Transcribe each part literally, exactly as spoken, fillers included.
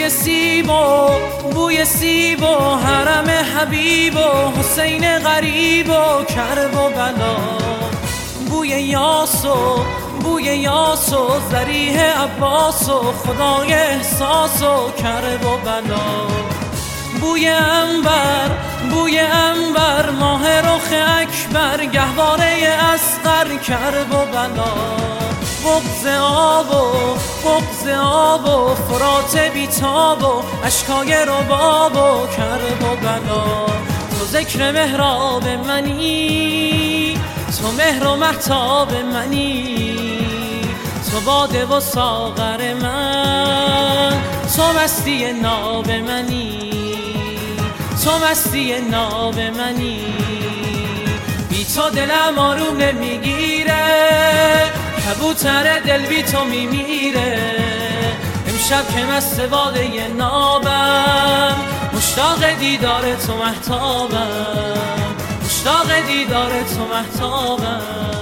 بوی سیب و بوی سیب و حرم حبیب و حسین غریب و کرب و بلا، بوی یاس و بوی یاس و ذریح عباس و خدای احساس و کرب و بلا، بوی عنبر بوی عنبر ماه رخ اکبر گهواره اصغر کرب و بلا، بغض آب و بغض آب و فرات بیتاب و اشکای رباب و کرب و بلا، تو ذکر محراب منی، تو مهر و مهتاب منی، تو باده و ساغر من، تو مستی ناب منی، تو مستی ناب منی، بی تو دلم آروم نمیگیره، کبوتر دل بی تو میمیره، امشب که مست باده نابم، مشتاق دیدار تو مهتابم، مشتاق دیدار تو مهتابم.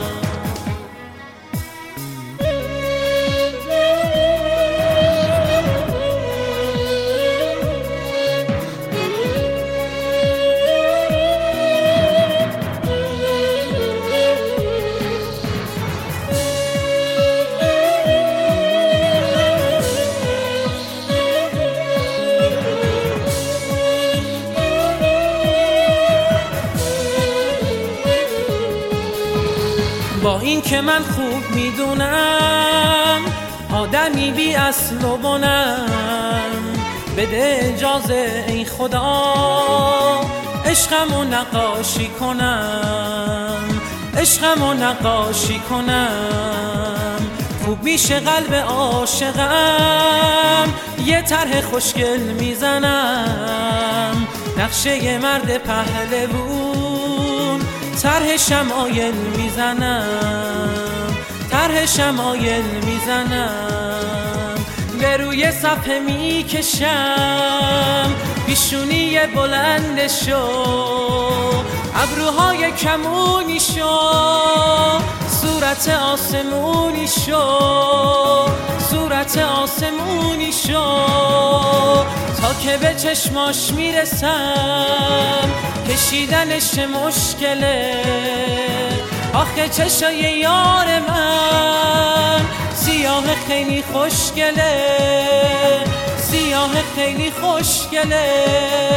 با این که من خوب میدونم آدمی بی اصل و بنم، بده اجازه ای خدا عشقمو نقاشی کنم، عشقمو نقاشی کنم، خوب میشه قلب عاشقم، یه طرح خوشگل میزنم، نقشه مرد پهلوون طرح شمایل میزنم، طرح شمایل میزنم، به روی صفحه میکشم پیشونی بلندشو، ابروهای کمونی شو، صورت آسمونی شو، صورت آسمونی شو، تا که به چشماش میرسم کشیدنش مشکله، آخه چشای یار من سیاه خیلی خوشگله، سیاه خیلی خوشگله.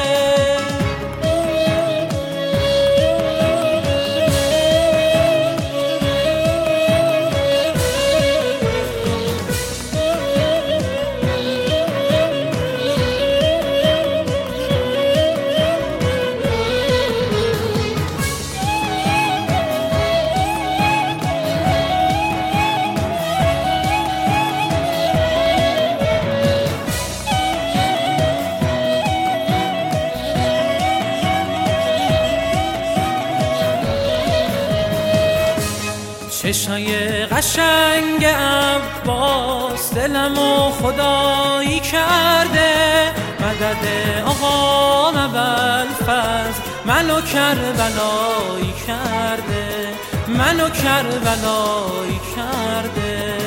چشای قشنگ عباس دلمو خدایی کرده، مدد آقا ابوالفضل منو کربلایی کرده، منو کربلایی کرده.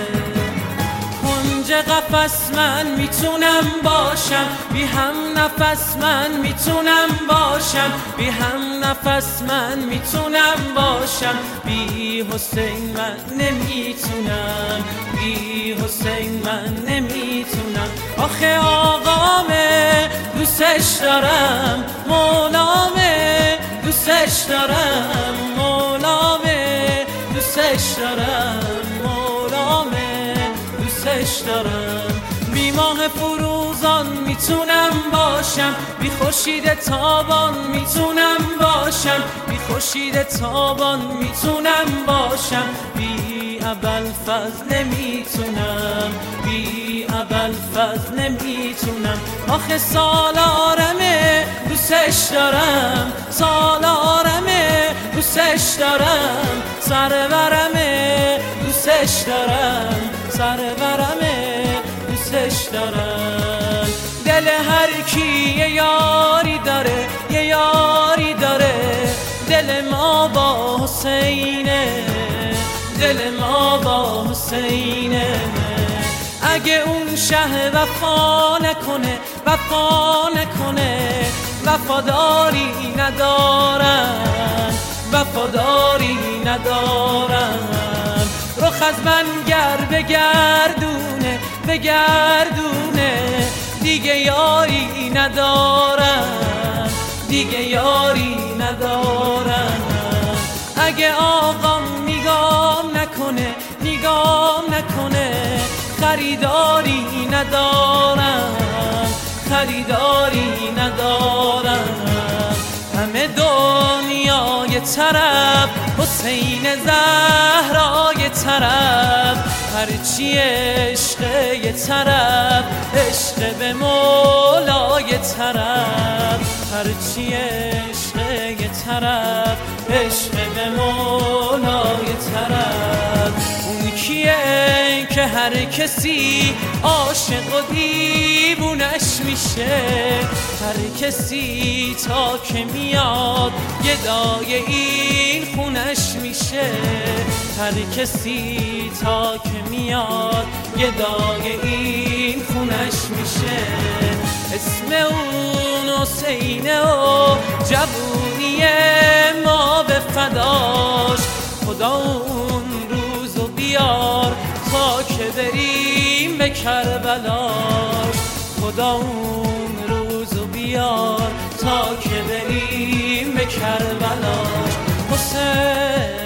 کنج قفس من میتونم باشم، بی هم نفس من میتونم باشم، بی هم نفس من میتونم باشم، بی حسین من نمیتونم، بی حسین من نمیتونم. آخه آقامه دوستش دارم، مولامه دوستش دارم، مولامه دوستش دارم، مولامه دوستش دارم. بی ماه فروزان میتونم باشم، بی خورشید تابان میتونم باشم، بی خورشید تابان میتونم باشم، بی ابوالفضل نمیتونم، بی ابوالفضل نمیتونم. آخه سالارمه دوستش دارم، سالارمه دوستش دارم، سرورمه دوستش دارم، سرورمه دوستش دارم. دل هر کی یه یاری داره، یه یاری داره، دل ما با حسینه، دل ما با حسینه. اگه اون شه وفا نکنه وفا نکنه وفاداری ندارم وفاداری ندارم رخ از من گر بگردونه بگردونه دیگه یاری ندارم دیگه یاری ندارم اگه آقام نگام نکنه نگام نکنه خریداری ندارم خریداری ندارم همه دنیا یه طرف حسین زهرا یه طرف هرچی عشق یه طرف عشق به مولا یه طرف هرچی عشق یه طرف عشق به مولا یه طرف اون کیه که هر کسی عاشق و دیوونش میشه هر کسی تا که میاد گدای این خونش میشه هر کسی تا که میاد گدای این خونش میشه اسم اون حسینه و جوونی ما به فداش خدا اون روزو بیار تا که بریم به کربلاش خدا اون روزو بیار تا که بریم به کربلاش حسین